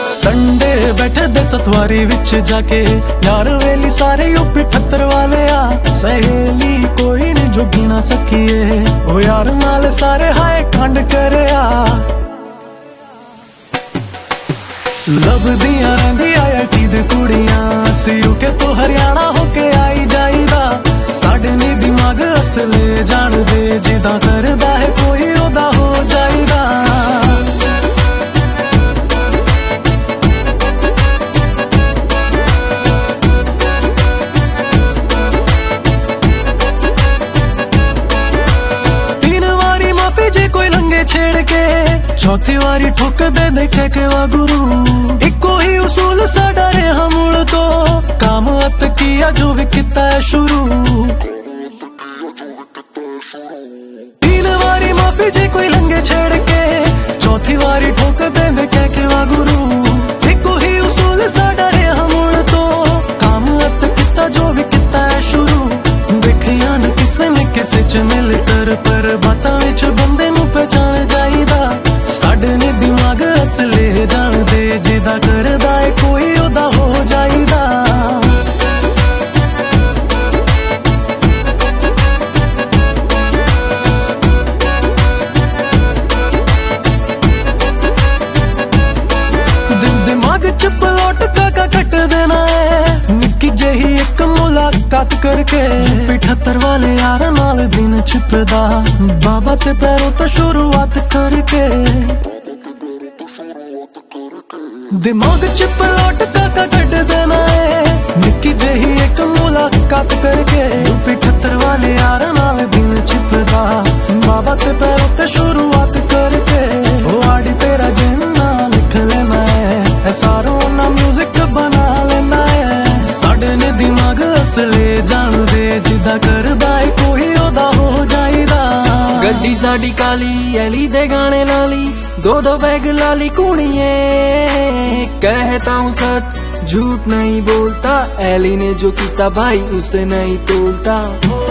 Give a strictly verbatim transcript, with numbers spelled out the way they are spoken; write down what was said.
Sunday बैठे दे सतवारी विच जाके यार वेली सारे यूपी ठत्तर वाले आ सहेली कोई नहीं जो गिना सकिए ओ यार नाल सारे हाय कांड करे आ लभदियां रहिंदी आई आई टी दे कुड़ियां सी यू के तो हरियाणा होके आई जाईदा साडे नी दिमाग असले जान दे जिदा करदा है कोई ओदा हो जाईदा छेड़ के चौथी वारी ठोक दे देखे के वा गुरु इको ही उसूल साडा रहा मूल तो काम अत किया जो भी किता है शुरू तीन वारी माफी जे कोई लंगे छेड़ के चौथी वारी ठोक दे देखे के वा गुरु इको ही उसूल साडा रहा मूल तो काम अत किता जो भी किता है शुरू देखिया न किसे ने किसे च मिल कर पर बातां विच बंदे नूं पहचान जाईदा साडे ने दिमाग असले जान दे जिदा करदा है कोई ओदा हो जाईदा दिमाग च पलौट काका कट देना है निक्की जही एक मुलाकात करके पिठत्तर वाले यार नाल दिन छिपदा बाबा ते पैरों तो शुरुआत करके दिमाग च पलौट काका कट देना है निक्की जही एक मुलाकात करके पिठत्तर वाले यार नाल दिन छिपदा बाबा ते पैरों तो शुरुआत करके ओ आड़ी तेरा जिन्ना लिख लेना है सारों ना म्यूजिक बना लेना है साडे ने दिमाग असले जान दे जिदा करदा है कोई ओदा हो जाईदा गड्डी साडी काली एली दे गाने लाली दो दो बैग लाली कुड़िए कहता हूँ सच झूठ नहीं बोलता एली ने जो किया भाई उसे नहीं तोलता।